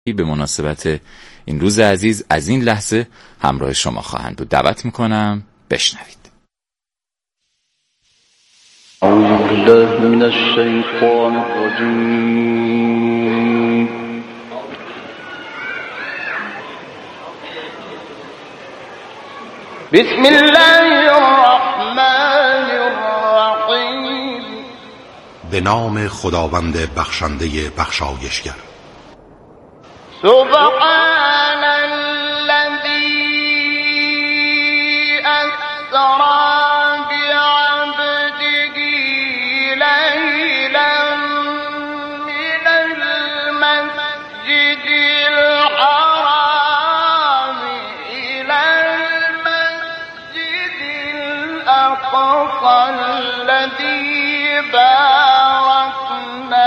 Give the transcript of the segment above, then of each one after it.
به مناسبت این روز عزیز از این لحظه همراه شما خواهند بود. دعوت میکنم بشنوید. اعوذ بالله من الشیطان الرجیم. بسم الله الرحمن الرحیم. به نام خداوند بخشنده بخشایشگر. سبحان الذی اسری بعبده لیلا من المسجد الحرام الی المسجد الاقصی الذی بارکنا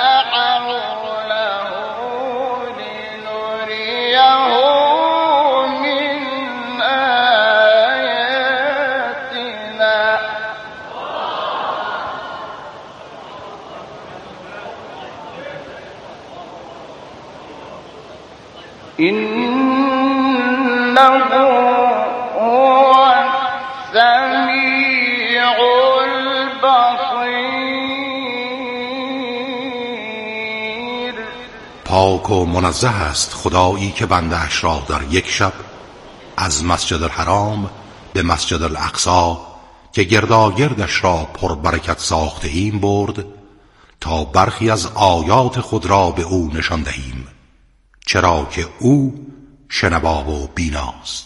إنه هو السميع البصير. پاک و منزه است خدایی که بنده‌اش را در یک شب از مسجد الحرام به مسجد الاقصی که گرداگردش را پربرکت ساخته ایم برد تا برخی از آیات خود را به او نشان دهیم، چرا که او شنوا و بیناست.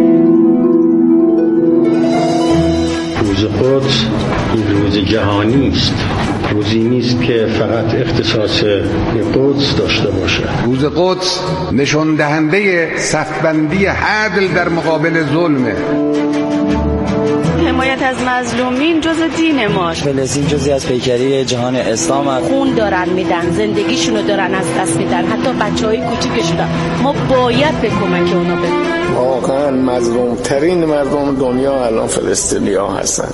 روز قدس این روز جهانی است، روزی نیست که فقط اختصاص قدس داشته باشه. روز قدس نشان دهنده صفبندی عدل در مقابل ظلمه. حمایت از مظلومین جز دین ماست. فلسطین جزئی از پیکری جهان اسلام است. خون دارن میدن، زندگیشونو دارن از دست میدن، حتی بچهای کوچیکشون. ما باید به کمک اونا بریم. واقعا مظلوم ترین مردم دنیا الان فلسطینی‌ها هستن.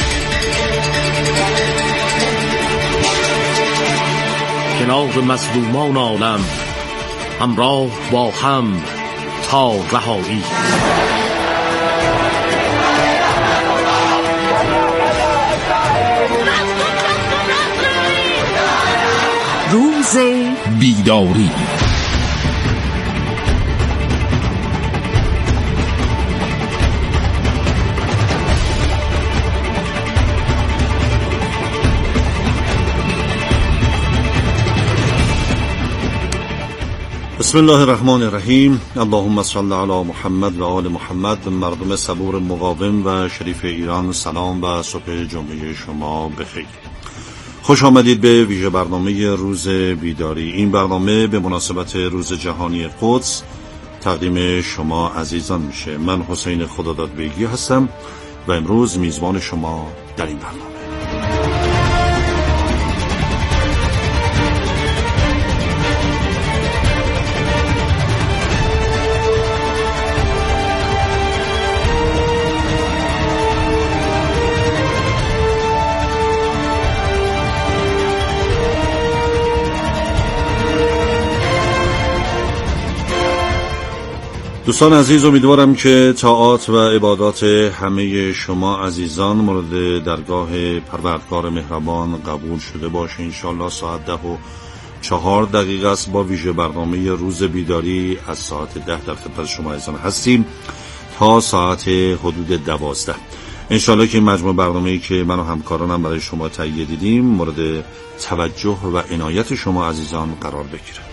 کنار مظلومان عالم همراه با هم تا رهایی. روز بیداری. بسم الله الرحمن الرحیم. اللهم صل علی محمد و آل محمد. مردم صبور مقاوم و شریف ایران، سلام و صبح جمعه شما بخیر. خوش آمدید به ویژه برنامه روز بیداری. این برنامه به مناسبت روز جهانی قدس تقدیم شما عزیزان میشه. من حسین خدادادبیگی هستم و امروز میزبان شما در این برنامه. دوستان عزیز، امیدوارم که طاعات و عبادات همه شما عزیزان مورد درگاه پروردگار مهربان قبول شده باشه. انشالله ساعت 10:04 است با ویژه برنامه روز بیداری از ساعت 10 در خدمت شما عزیزان هستیم تا ساعت حدود 12. انشالله که مجموع برنامه‌ای که من و همکارانم برای شما تهیه دیدیم مورد توجه و عنایت شما عزیزان قرار بگیره.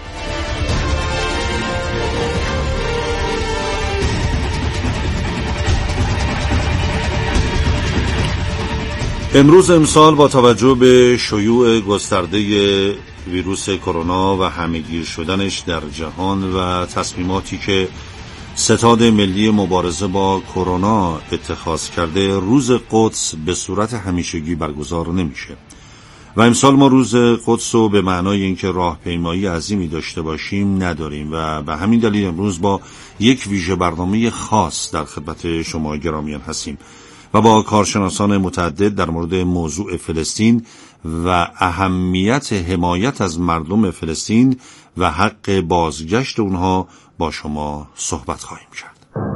امروز امسال با توجه به شیوع گسترده ویروس کرونا و همه‌گیر شدنش در جهان و تصمیماتی که ستاد ملی مبارزه با کرونا اتخاذ کرده، روز قدس به صورت همیشگی برگزار نمیشه و امسال ما روز قدس رو به معنای اینکه راهپیمایی عظیمی داشته باشیم نداریم و به همین دلیل امروز با یک ویژه برنامه خاص در خدمت شما گرامیان هستیم و با کارشناسان متعدد در مورد موضوع فلسطین و اهمیت حمایت از مردم فلسطین و حق بازگشت اونها با شما صحبت خواهیم کرد.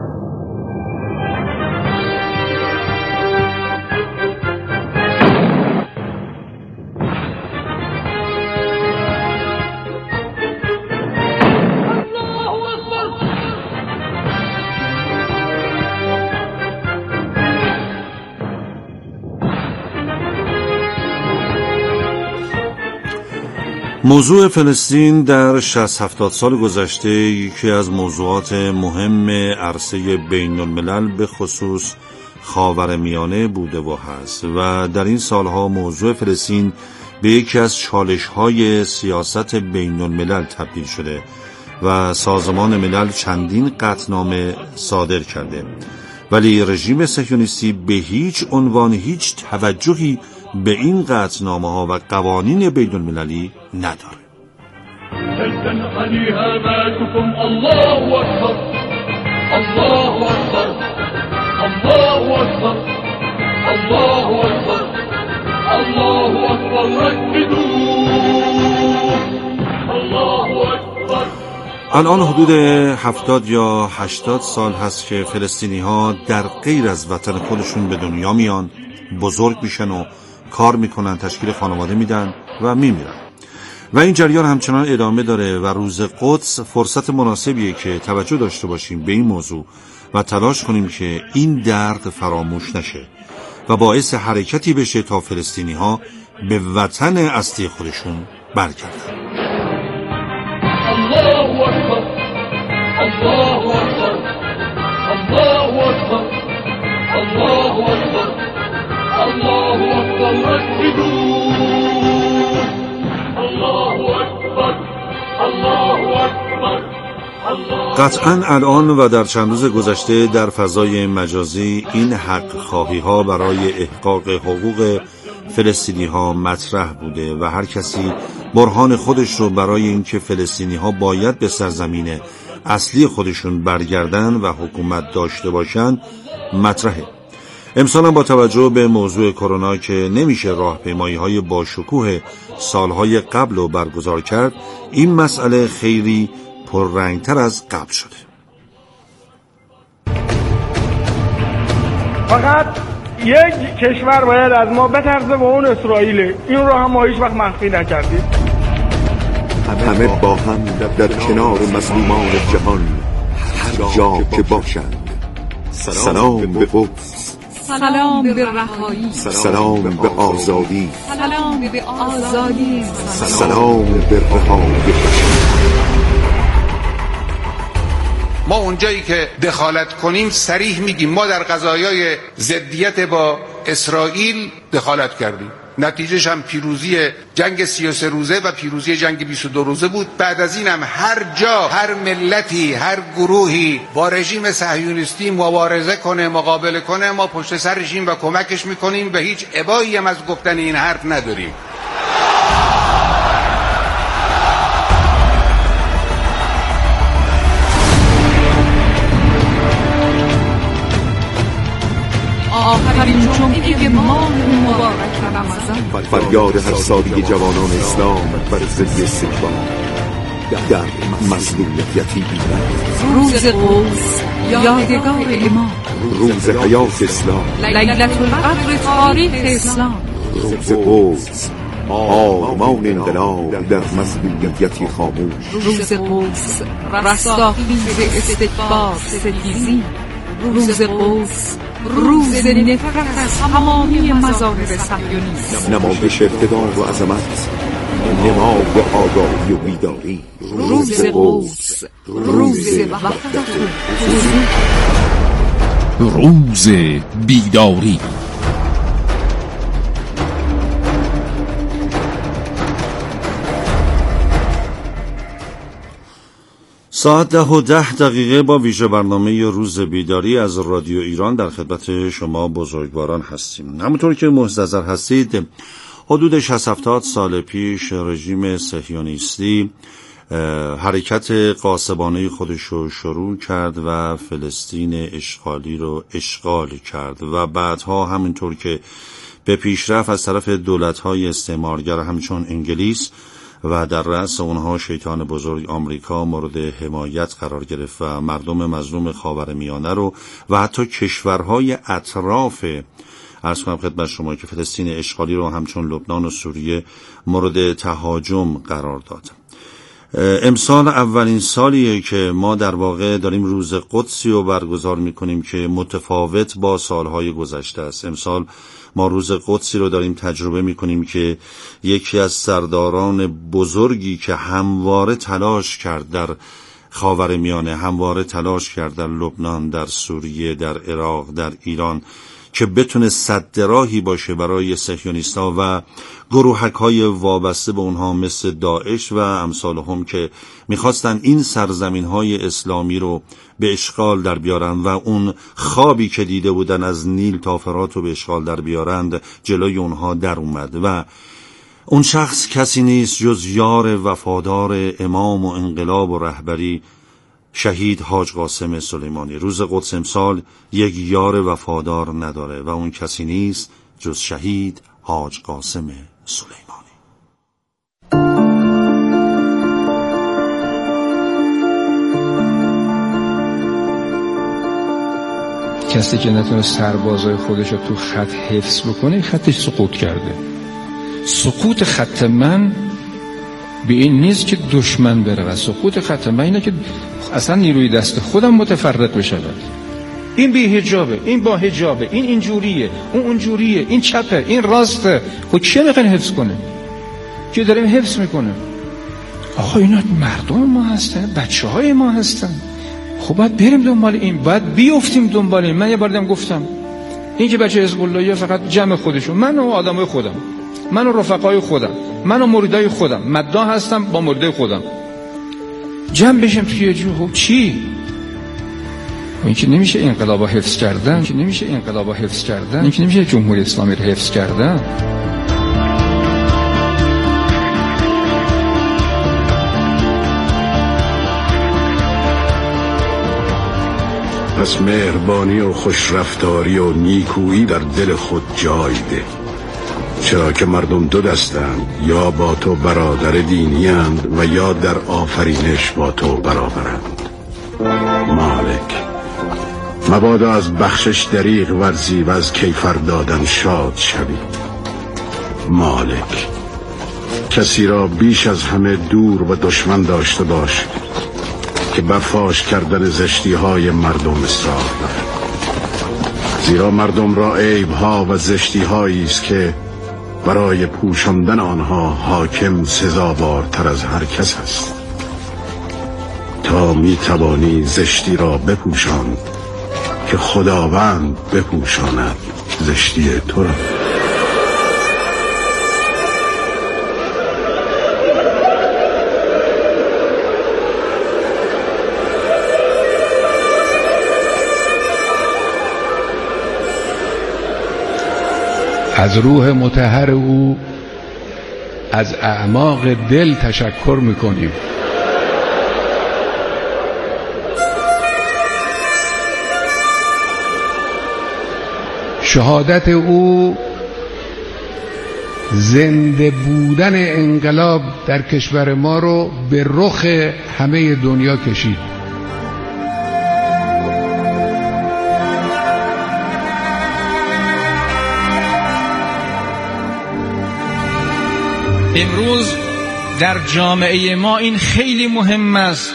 موضوع فلسطین در 60-70 سال گذشته یکی از موضوعات مهم عرصه بین الملل به خصوص خاورمیانه بوده و هست و در این سالها موضوع فلسطین به یکی از چالش‌های سیاست بین الملل تبدیل شده و سازمان ملل چندین قطعنامه صادر کرده، ولی رژیم صهیونیستی به هیچ عنوان هیچ توجهی به این قطعنامه‌ها و قوانین بین المللی نداره. الان حدود 70 یا 80 سال هست که فلسطینی ها در غیر از وطن خودشون به دنیا میان، بزرگ میشن و کار میکنن، تشکیل خانواده میدن و میمیرن و این جریان همچنان ادامه داره و روز قدس فرصت مناسبیه که توجه داشته باشیم به این موضوع و تلاش کنیم که این درد فراموش نشه و باعث حرکتی بشه تا فلسطینی ها به وطن اصلی خودشون برگردن. الله اکبر، الله اکبر، الله اکبر، الله اکبر، الله اکبر، الله اکبر، الله اکبر. قطعاً الان و در چند روز گذشته در فضای مجازی این حق خواهی ها برای احقاق حقوق فلسطینی ها مطرح بوده و هر کسی برهان خودش رو برای اینکه فلسطینی ها باید به سرزمین اصلی خودشون برگردن و حکومت داشته باشن مطرحه. امسال هم با توجه به موضوع کرونا که نمیشه راهپیمایی های با شکوه سالهای قبل رو برگزار کرد، این مسئله خیلی پررنگتر از قبل شده. فقط یک کشور باید از ما بترسه و اون اسرائیله. این رو هم ما هیچ وقت مخفی نکردیم. همه با هم در کنار مظلومان جهان هر جا که باشند. سلام به قدس، سلام به رهایی، سلام به آزادی، سلام به آزادی، سلام به رهایی بشر. ما اونجایی که دخالت کنیم صریح میگیم ما در قضایای ضدیت با اسرائیل دخالت کردیم. نتیجهش هم پیروزی جنگ 33 روزه و پیروزی جنگ 22 روزه بود. بعد از این هم هر جا، هر ملتی، هر گروهی با رژیم صهیونیستی مبارزه کنه، مقابله کنه، ما پشت سر رژیم و کمکش میکنیم و هیچ ابایی هم از گفتن این حرف نداریم. آخرین جمعه ماه مبارک رمضان، فریاد هر سادگی جوانان اسلام بر ضد استکبار در مظلومیت یتیمیان. روز قدس یادگار امام، روز حیات اسلام، لیلة القدر تاریخ اسلام. روز قدس آرمان انقلاب در مظلومیتی خاموش. روز قدس رستاخیز استکبار ستیزی. روز قدس روز نفرت از تمامی مظاهر صهیونیسم. نمایش اقتدار و عظمت، نماد آگاهی و بیداری. روز قدس روز وحدت و حضور. روز بیداری. ساعت 10:10 با ویژه برنامه روز بیداری از رادیو ایران در خدمت شما بزرگواران هستیم. همونطور که مستحضر هستید حدود 60-70 سال پیش رژیم صهیونیستی حرکت غاصبانه خودش رو شروع کرد و فلسطین اشغالی رو اشغال کرد و بعدها همینطور که به پیشرفت از طرف دولت‌های استعمارگر همچون انگلیس و در رأس اونها شیطان بزرگ آمریکا مورد حمایت قرار گرفت و مردم مظلوم خاورمیانه رو و حتی کشورهای اطراف عرض کنم خدمت شما که فلسطین اشغالی رو همچون لبنان و سوریه مورد تهاجم قرار داد. امسال اولین سالیه که ما در واقع داریم روز قدسی رو برگزار میکنیم که متفاوت با سالهای گذشته است. امسال ما روز قدسی رو داریم تجربه میکنیم که یکی از سرداران بزرگی که همواره تلاش کرد در خاورمیانه، همواره تلاش کرد در لبنان، در سوریه، در عراق، در ایران که بتونه سد راهی باشه برای صهیونیست‌ها و گروهک‌های وابسته به اونها مثل داعش و امثالهم که می‌خواستن این سرزمین‌های اسلامی رو به اشغال در بیارن و اون خوابی که دیده بودن از نیل تا فرات رو به اشغال در بیارند جلوی اونها در اومد و اون شخص کسی نیست جز یار وفادار امام و انقلاب و رهبری شهید حاج قاسم سلیمانی. روز قدس امسال یک یار وفادار نداره و اون کسی نیست جز شهید حاج قاسم سلیمانی. کسی که نتونه سربازای خودش رو تو خط حفظ بکنه خطش سقوط کرده. سقوط خط من به این نیست که دشمن بره و سقوط خط من اینه که اصلا نیروی دست خودم متفرق بشه. این بی حجابه، این با حجابه، این اینجوریه، اون اونجوریه، این چپه، این راسته. خب چه میخواین حفظ کنه؟ که داریم حفظ میکنه؟ آقا اینا مردم ما هستن، بچه های ما هستن. خب باید بریم دنبال این، باید بیفتیم دنبال این. من یه بار دیدم گفتم این که بچه حزب اللهی فقط جمع خودشون، من و آدمای خودم، من و رفقای خودم، من و مریدای خودم، مدعا هستم با مریدای خودم، جمع بشیم توی جو. خب چی؟ این که نمیشه انقلابا حفظ کردن، این که نمیشه انقلابا حفظ کردن، این که نمیشه جمهوری اسلامی رو حفظ کردن. پس مهربانی و خوشرفتاری و نیکویی در دل خود جای ده، چرا که مردم دو دستند، یا با تو برادر دینی اند و یا در آفرینش با تو برابرند. مالک مبادا از بخشش دریغ ورزی و از کیفر دادن شاد شوی. مالک کسی را بیش از همه دور و دشمن داشته باش که برفاش کردن زشتی های مردم اصرار دارد، زیرا مردم را عیب ها و زشتی هایی است که برای پوشاندن آنها حاکم سزاوارتر از هر کس است. تا می توانی زشتی را بپوشان که خداوند بپوشاند زشتی تو را. از روح مطهر او از اعماق دل تشکر میکنیم. شهادت او زنده بودن انقلاب در کشور ما رو به رخ همه دنیا کشید. امروز در جامعه ما این خیلی مهم است،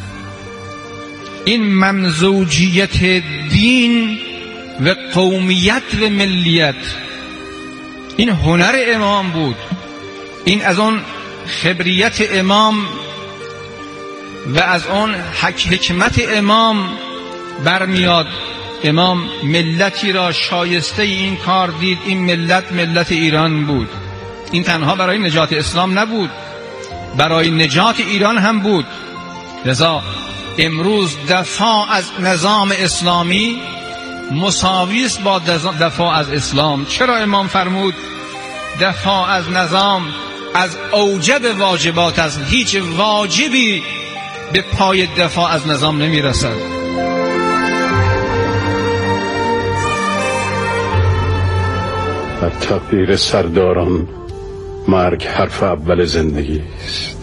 این ممزوجیت دین و قومیت و ملیت. این هنر امام بود، این از اون خبریت امام و از اون حکمت امام برمیاد. امام ملتی را شایسته این کار دید، این ملت ایران بود. این تنها برای نجات اسلام نبود، برای نجات ایران هم بود. لذا امروز دفاع از نظام اسلامی مساوی است با دفاع از اسلام. چرا امام فرمود دفاع از نظام از اوجب واجبات است؟ هیچ واجبی به پای دفاع از نظام نمی رسد. در تقدیر سرداران مرگ حرف اول زندگی است.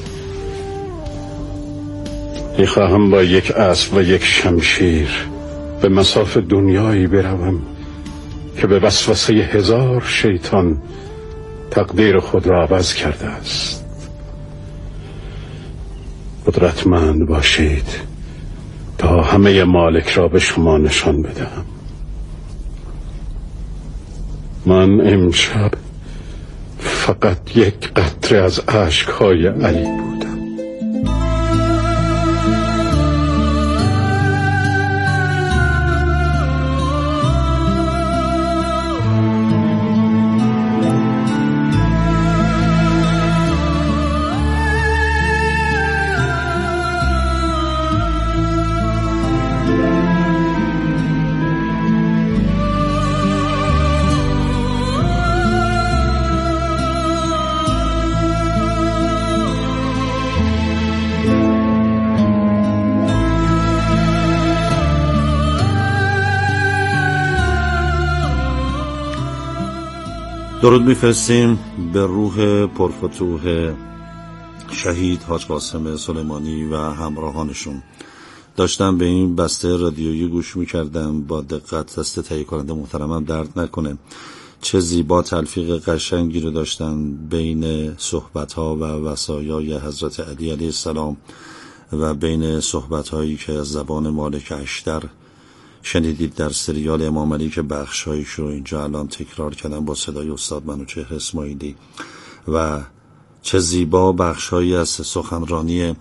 میخواهم با یک اسب و یک شمشیر به مصاف دنیایی بروم که به وسوسه 1000 شیطان تقدیر خود را عوض کرده است. قدرتمند باشید تا همه مالک را به شما نشان بدهم. من امشب فقط یک قطره از اشک‌های علی بودم. درود میفرستیم به روح پرفتوح شهید حاج قاسم سلیمانی و همراهانشون. داشتم به این بسته رادیویی گوش میکردم، با دقت. دست تهیه کننده محترمم درد نکنه. چه زیبا تلفیق قشنگی رو داشتن بین صحبت‌ها و وصایای حضرت علی علیه السلام و بین صحبت‌هایی که از زبان مالک اشتر شنیدید در سریال امام علی که بخشایش رو اینجا الان تکرار کردم با صدای استاد منوچهر اسماعیلی. و چه زیبا بخشایی از سخنرانی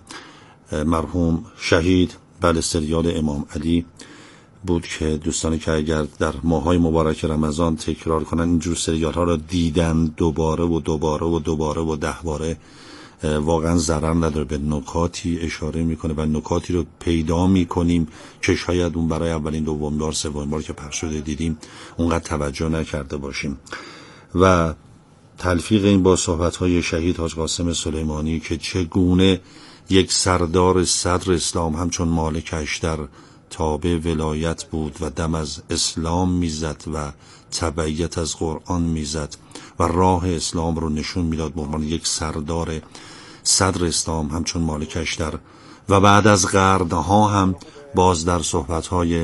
مرحوم شهید بله سریال امام علی بود که دوستانی که اگر در ماهای مبارک رمضان تکرار کنن اینجور سریال ها را دیدن دوباره و دوباره و دوباره و 10 باره واقعا ضرر نداره. به نکاتی اشاره میکنه و نکاتی رو پیدا میکنیم که شاید اون برای اولین دومین بار سومین بار که پخش شده دیدیم اونقدر توجه نکرده باشیم. و تلفیق این با صحبت‌های شهید حاج قاسم سلیمانی که چگونه یک سردار صدر اسلام همچون مالک اشتر تابع ولایت بود و دم از اسلام میزد و تبعیت از قرآن میزد و راه اسلام رو نشون میداد به عنوان یک سردار صدر اسلام همچون مالک اشتر. و بعد از قرنها هم باز در صحبت‌های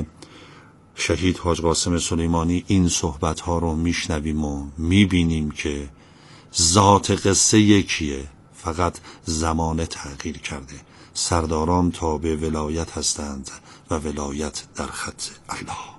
شهید حاج قاسم سلیمانی این صحبت‌ها رو میشنویم و میبینیم که ذات قصه یکیه، فقط زمانه تغییر کرده. سرداران تابع ولایت هستند و ولایت در خط الله.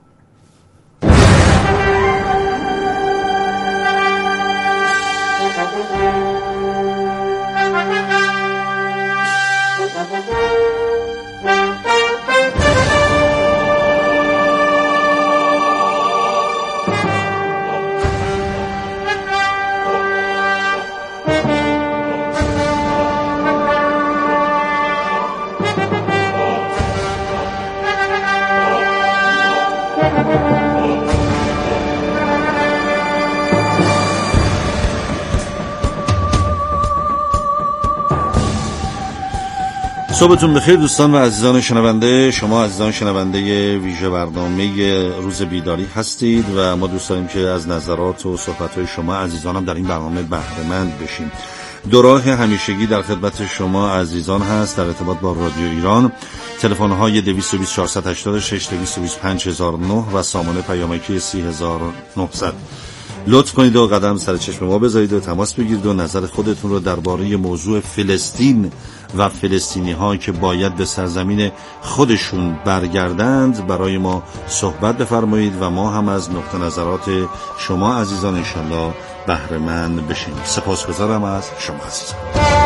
صبحتون بخیر دوستان و عزیزان شنونده. شما عزیزان شنونده ویژه برنامه روز بیداری هستید و ما دوست داریم که از نظرات و صحبت‌های شما عزیزانم در این برنامه بهره مند بشیم. دو راه همیشگی در خدمت شما عزیزان هست در ارتباط با رادیو ایران. تلفن‌های 220 486 225 1009 و سامانه پیامکی 30900. لطف کنید و قدم سر چشم ما بذارید و تماس بگیرید و نظر خودتون رو درباره موضوع فلسطین و فلسطینی ها که باید به سرزمین خودشون برگردند برای ما صحبت بفرمایید و ما هم از نقطه نظرات شما عزیزان انشالله بهره مند بشیم. سپاسگزارم از شما عزیزان.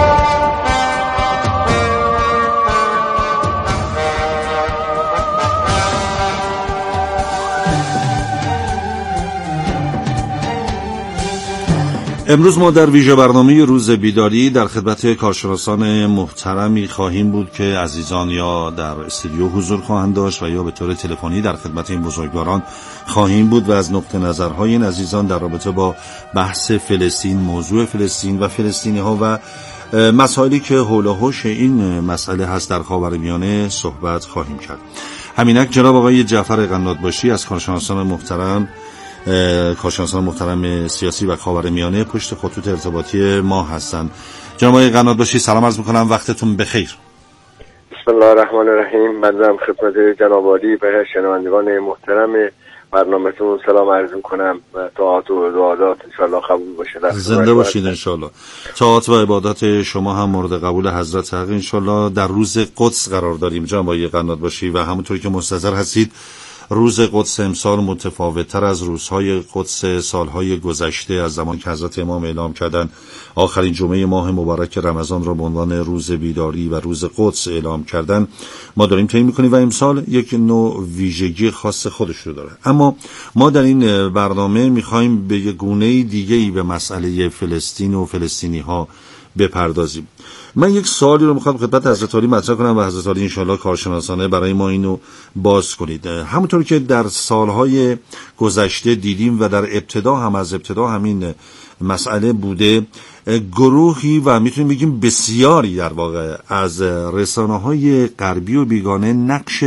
امروز ما در ویژه برنامه روز بیداری در خدمت کارشناسان محترمی خواهیم بود که عزیزان یا در استودیو حضور خواهند داشت و یا به طور تلفنی در خدمت این بزرگواران خواهیم بود و از نقطه نظرهای این عزیزان در رابطه با بحث فلسطین، موضوع فلسطین و فلسطینی ها و مسائلی که حول و حوش این مسئله هست در خاورمیانه صحبت خواهیم کرد. همینک جناب آقای جعفر قنات‌باشی از کارشناسان محترم کارشناسان محترم سیاسی و خاورمیانه پشت خطوط ارتباطی ما هستند. جناب آقای قنات‌باشی سلام عرض می‌کنم، وقتتون بخیر. بسم الله الرحمن الرحیم. بنده خدمت جناب عالی و شنوندگان محترم برنامه‌تون سلام عرض می‌کنم و طاعات و عبادات ان شاءالله قبول باشه. زنده باشید ان شاءالله. طاعات و عبادات شما هم مورد قبول حضرت حق ان شاءالله. در روز قدس قرار داریم جناب آقای قنات‌باشی و همونطوری که منتظر هستید روز قدس امسال متفاوت‌تر از روزهای قدس سالهای گذشته از زمان که حضرت امام اعلام کردن آخرین جمعه ماه مبارک رمضان را به عنوان روز بیداری و روز قدس اعلام کردن ما داریم طی می‌کنیم و امسال یک نوع ویژگی خاص خودش رو داره. اما ما در این برنامه می‌خوایم به یک گونه دیگه‌ای به مسئله فلسطین و فلسطینی‌ها بپردازیم. من یک سوالی رو میخوام خدمت حضرت عالی مطرح کنم و حضرت عالی انشاءالله کارشناسانه برای ما اینو باز کنید. همونطور که در سالهای گذشته دیدیم و در ابتدا همین مسئله بوده، گروهی و میتونیم بگیم بسیاری در واقع از رسانه‌های غربی و بیگانه نقش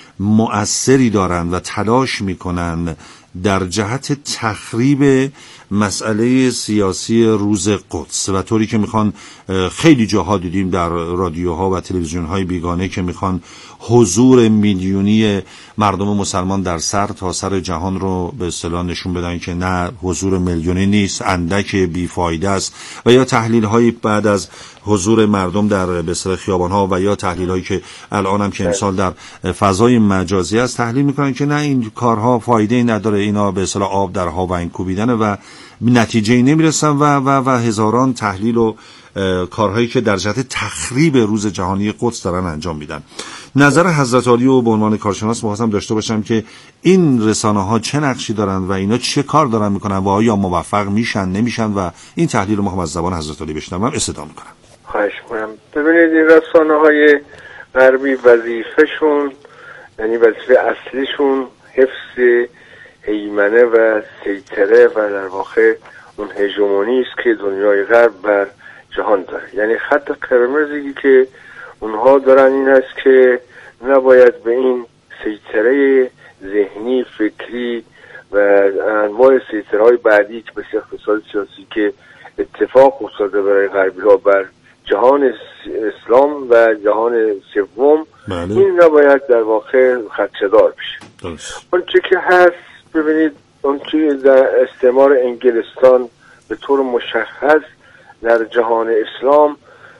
مؤثری دارند و تلاش میکنن در جهت تخریب مسئله سیاسی روز قدس و طوری که میخوان، خیلی جاها دیدیم در رادیوها و تلویزیونهای بیگانه که میخوان حضور میلیونی مردم مسلمان در سر تا سر جهان رو به اصطلاح نشون بدن که نه، حضور میلیونی نیست، اندک بیفایده است، و یا تحلیل هایی بعد از حضور مردم در به اصطلاح خیابان ها و یا تحلیل هایی که الان هم که امسال در فضای مجازی است تحلیل میکنن که نه، این کارها فایده ای نداره، اینا به اصطلاح آب در هاون کوبیدن و نتیجه ای نمیرسن و هزاران تحلیل و کارهایی که در جهت تخریب روز جهانی قدس دارن انجام میدن. نظر حضرت عالی رو به عنوان کارشناس می‌خواستم داشته باشم که این رسانه‌ها چه نقشی دارن و اینا چه کار دارن میکنن و آیا موفق میشن نمیشن و این تحلیل رو می‌خوام از زبان حضرت عالی بشنوم. استدعا میکنم. خواهش می‌کنم. ببینید این رسانه‌های غربی وظیفه‌شون، یعنی وظیفه اصلیشون حفظ هیمنه و سیطره و در واقع اون هژمونی است که دنیای غرب بر جهان داره. یعنی خط قرمزی که اونها دارن این است که نباید به این سیطره ذهنی، فکری و انواع سیطره‌های بعدی که مثل اقتصاد سیاسی که اتفاق افتاده برای غربی‌ها بر جهان اسلام و جهان سوم، این نباید در واقع خدشه‌دار بشه. اون چه که هست، ببینید اون چه در استعمار انگلستان به طور مشخص در جهان اسلام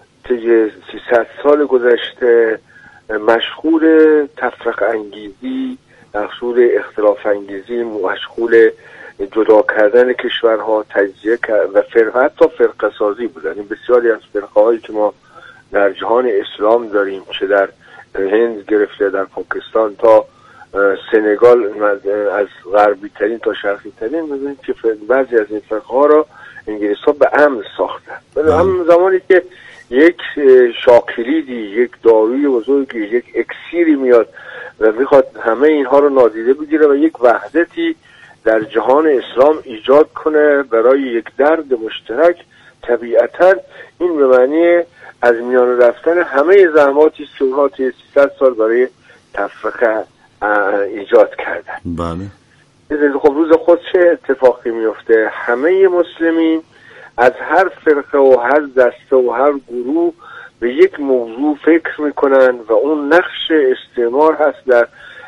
طی 300 سال گذشته مشغول تفرقه انگیزی، مشغول اختلاف انگیزی، مشغول جدا کردن کشورها، تجزیه و حتی فرقه سازی بودن. این بسیاری از فرقه هایی که ما در جهان اسلام داریم، چه در هند گرفته در پاکستان تا سنگال، از غربی ترین تا شرقی ترین، می‌بینید که بعضی از این فرقه ها را انگلیس ها به امن ساختن. همون زمانی که یک شاکلیدی، یک داروی بزرگی، یک اکسیری میاد و میخواد همه اینها رو نادیده بگیره و یک وحدتی در جهان اسلام ایجاد کنه برای یک درد مشترک، طبیعتاً این به معنی از میان رفتن همه زحماتی که اونها طی 300 سال برای تفرقه ایجاد کردن. بله. خب روز خود چه اتفاقی میفته؟ همه مسلمین از هر فرقه و هر دسته و هر گروه به یک موضوع فکر میکنن و اون نقش استعمار هست در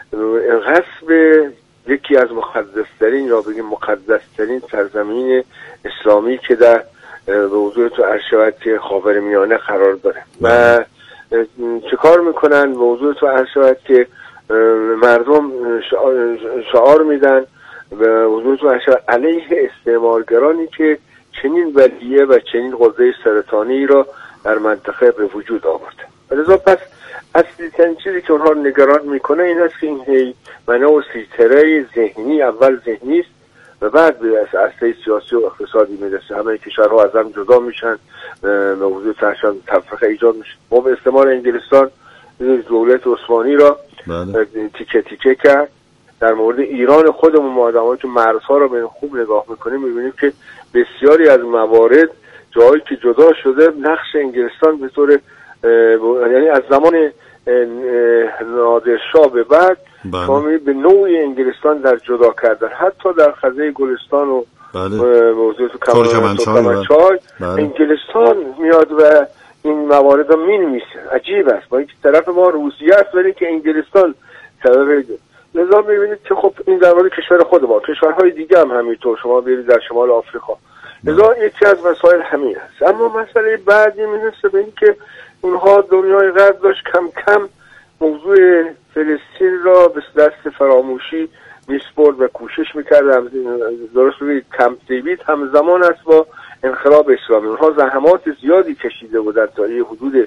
غصب یکی از مقدسترین یا بگیم مقدسترین سرزمین اسلامی که در به حضور تو عرشبت خاورمیانه قرار داره. و چه کار میکنن؟ به حضور تو عرشبت که مردم شعار میدن به حضور تو عرشبت علیه استعمارگرانی که چنین ولیه و چنین غده سرطانی را در منطقه به وجود آورده. لذا پس اصلی ترین چیزی که اونها نگران میکنه این است که این هیمنه و سیطره ذهنی اول ذهنی است و بعد به اصلی سیاسی و اقتصادی میرسه. همه کشورها از هم جدا میشن، به وجود تفرقه ایجاد میشه. ما به استعمار انگلستان دولت عثمانی را تیکه تیکه کرد. در مورد ایران خودمون ما آدمایی که مرزها را به خوب نگاه میکنیم میبینیم که بسیاری از موارد جایی که جدا شده نقش انگلستان به طور یعنی از زمان نادرشاه به بعد شما می‌بینید به نوعی انگلستان در جدا کردن، حتی در خزه گلستان و موضوع ترکمنچای انگلستان میاد و این موارد رو می‌نویسه. عجیب است، با اینکه طرف ما روسیه است ولی که انگلستان سبب. لذا می‌بینید که خب این در مورد کشور خود ما، کشورهای دیگه هم همینطور، شما برید در شمال آفریقا. لذا یکی از مسائل همین است. اما مسئله بعدی میرسه به این که اونها دنیای غرب داشت کم کم موضوع فلسطین را به دست فراموشی میسپرد و کوشش میکرد. درست بگید کمپ دیوید همزمان است با انقلاب اسلامی. اونها زحمات زیادی کشیده بودند تا یه حدود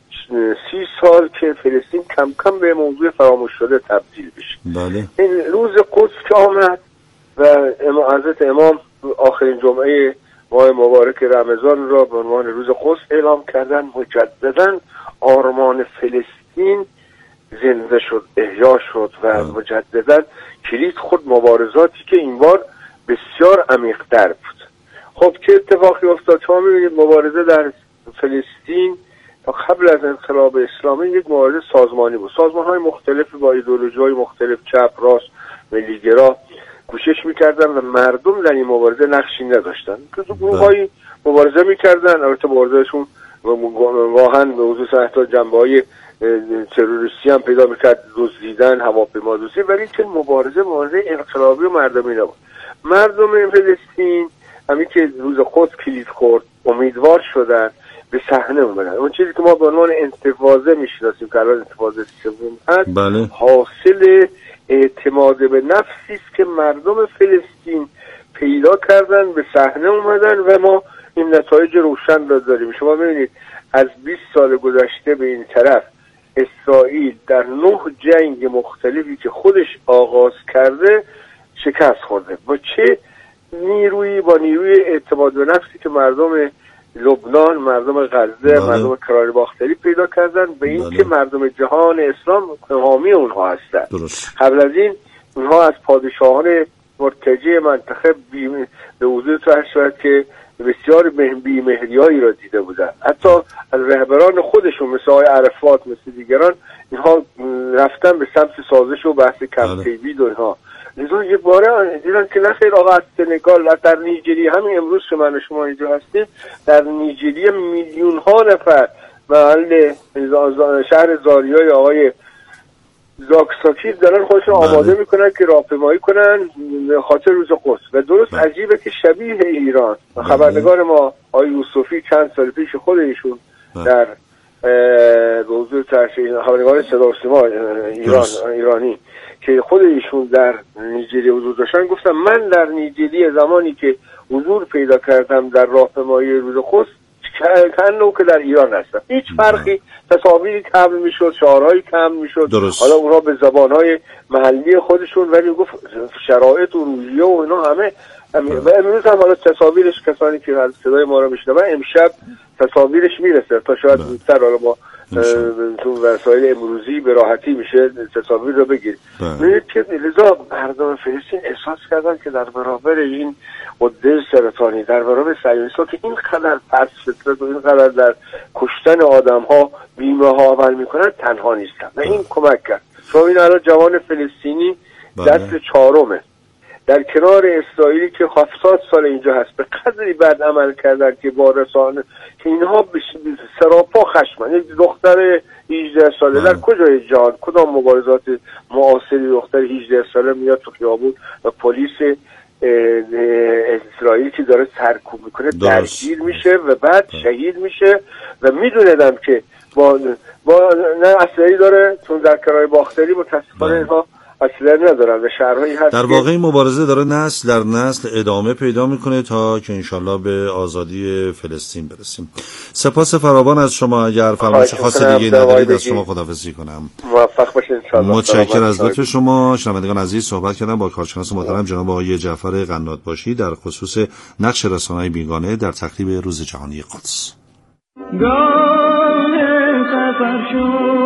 30 سال که فلسطین کم کم به موضوع فراموش شده تبدیل بشه. این روز قدس که آمد و حضرت امام آخرین جمعه ماه مبارک رمضان را به عنوان روز قدس اعلام کردن، مجددا آرمان فلسطین زنده شد، احیا شد و مجددا کلید خود مبارزاتی که این بار بسیار عمیق‌تر بود. خب که اتفاقی افتاد؟ شما می‌بینید مبارزه در فلسطین تا قبل از انقلاب اسلامی یک مبارزه سازمانی بود. سازمان‌های مختلف با ایدئولوژی‌های مختلف، چپ، راست، ملیگرا کوشش می‌کردن و مردم در این مبارزه نقشی نداشتن. گروه‌های مبارزه می‌کردن، البته مبارزهشون واقعاً به خصوص حتی جنبه‌های تروریستی هم پیدا می‌کرد، دزدیدن، هواپیما دزدی، ولی که مبارزه انقلابی و مردمی نبود. مردم فلسطین همین که روز قدس کلید خورد امیدوار شدن، به صحنه اومدن. اون چیزی که ما به عنوان انتفاضه میشناسیم که الان انتفاضه سوم هست، حاصل اعتماد به نفسی است که مردم فلسطین پیدا کردن، به صحنه اومدن و ما این نتایج روشن را داریم. شما ببینید از 20 سال گذشته به این طرف اسرائیل در 9 جنگ مختلفی که خودش آغاز کرده شکست خورده. با چه نیرویی؟ با نیروی اعتماد به نفسی که مردم لبنان، مردم غزه، مردم کرانه باختری پیدا کردن به این که مردم جهان اسلام حامی اونها هستند. قبل از این اونها از پادشاهان مرتجع منطقه به وجود شد که بسیار بی‌مهریایی را دیده بودن. حتی از رهبران خودشون مثل آقای عرفات، مثل دیگران، اینها رفتن به سمت سازش و بحث کمپ دیوید و اینها. لذا یک باره دیدن که نخیر آقا از سنگال، در نیجریه، همین امروز که من شما اینجا هستیم، در نیجریه میلیون ها نفر محل شهر زاریای آقای زاکساکی دارن خودشون آماده میکنن که راهپیمایی کنن خاطر روز قدس. و درست عجیبه که شبیه ایران خبرنگار ما آقای یوسفی چند سال پیش خود ایشون در حضور خبرنگار صدا و سیما ایرانی که خود ایشون در نیجریه حضور داشتن گفتم من در نیجریه زمانی که حضور پیدا کردم در راهپیمایی روز قدس کنو که در ایران هستم. هیچ فرقی، تصاویری کم میشد، شعارهایی کم میشد، حالا اونها به زبانهای محلی خودشون، ولی گفت شرایط و روحیه و اینا همه و امروز هم حالا تصاویرش کسانی که صدای ما رو میشنون امشب تصاویرش میرسه تا شاید زودتر حالا ما تو وسایل امروزی به راحتی میشه تصاویر رو بگیرید. می‌بینید که لذا مردم فلسطین احساس کردن که در برابر این قده سرطانی، در برابر صهیونیست‌ها که اینقدر پس فطرت و اینقدر در کشتن آدم‌ها بیمه ها عمل میکنن، تنها نیستن و این کمک کرد. شما این الان جوان فلسطینی دست چهارمه در کنار اسرائیلی که 70 سال اینجا هست، به قدری بد عمل کردن که با رسانه که اینها سراپا خشمن. یک دختر 18 ساله در کجای جهان، کدام مبارزات معاصری دختر 18 ساله میاد تو خیابون و پلیس اسرائیل که داره سرکوب میکنه درگیر میشه و بعد شهید میشه و میدونیدم که با نه اسلحه‌ای داره، چون در کرانه باختری متاسفانه اینها اصلا ندارن و شهرهایی هست در واقع این مبارزه داره نسل در نسل ادامه پیدا میکنه تا که انشالله به آزادی فلسطین برسیم. سپاس فراوان از شما. اگر فرمایش خاص دیگه ندارید از شما خداحافظی کنم. موفق باشید انشالله. متشکرم از لطف شما. شنوندگان عزیز، صحبت کردم با کارشناس محترم جناب آقای جعفر قنات‌باشی در خصوص نقش رسانه‌های بیگانه در تقریب روز جهانی قدس.